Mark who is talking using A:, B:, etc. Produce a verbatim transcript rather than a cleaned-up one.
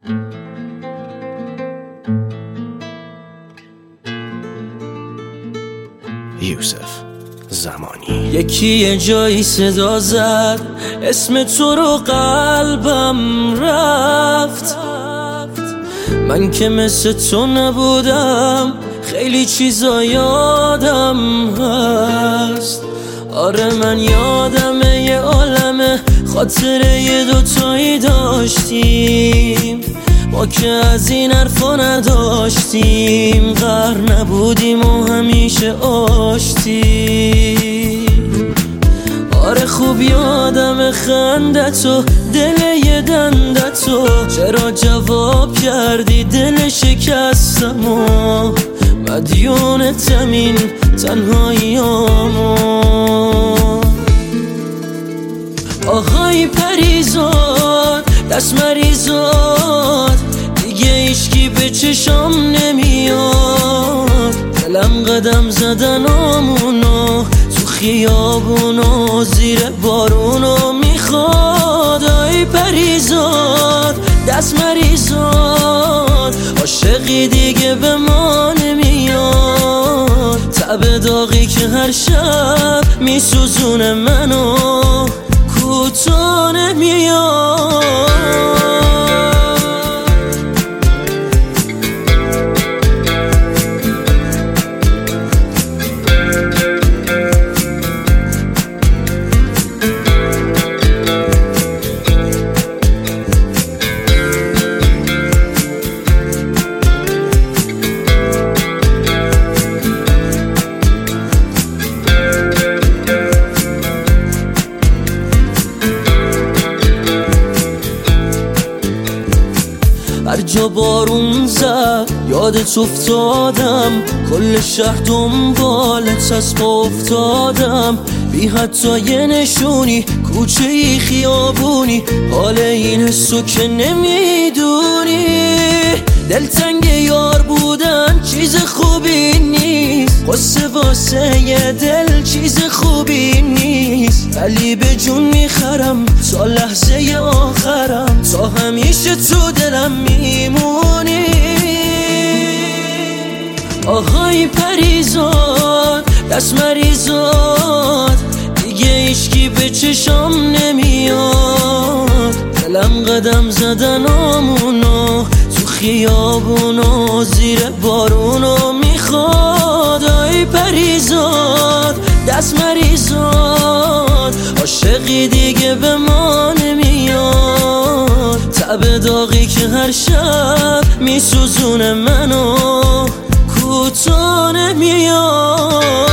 A: یوسف زمانی.
B: یکی یه جایی صدا زد اسم تو رو، قلبم رفت. من که مثل تو نبودم، خیلی چیزا یادم هست. آره من یادمه یه عالمه خاطره یه دوتایی داشتیم، ما که از این حرفا نداشتیم. غر نبودیم و همیشه آشتیم. آره خوب یادم خندتو، دل یه دندتو، چرا جواب کردی دل شکستمو. مدیونتم این تنهاییامو. آهای پریزاد دست مریزاد، دیگه ایشکی به چشام نمیاد. دلم قدم زدن آمونو تو خیابونو، زیر بارونو میخواد. آی پریزاد دست مریزاد، عاشقی دیگه به ما نمیاد. تب داغی که هر شب میسوزونه منو، کوتاه نمیاد. هر جا بارون زد یادت افتادم، کل شهر دنبالت از پا افتادم. بی حتی یه نشونی، کوچه ای خیابونی، حال این حسو که نمیدونی. دلتنگ یار بودن چیز خوبی نیست، قصه واسه یه دل چیز خوبی نیست. ولی به جون میخرم تا لحظه آخرم، تا همیشه تو دلم میمونی. آهای پریزاد دست مریزاد، دیگه ایشکی به چشام نمیاد. دلم قدم زدن آمونو تو خیابونو، زیر بارونو میخواد. آی پریزاد دست مریزاد، عاشقی دیگه به ما نمیاد. تب داغی که هر شب میسوزونه منو، کوتاه نمیاد.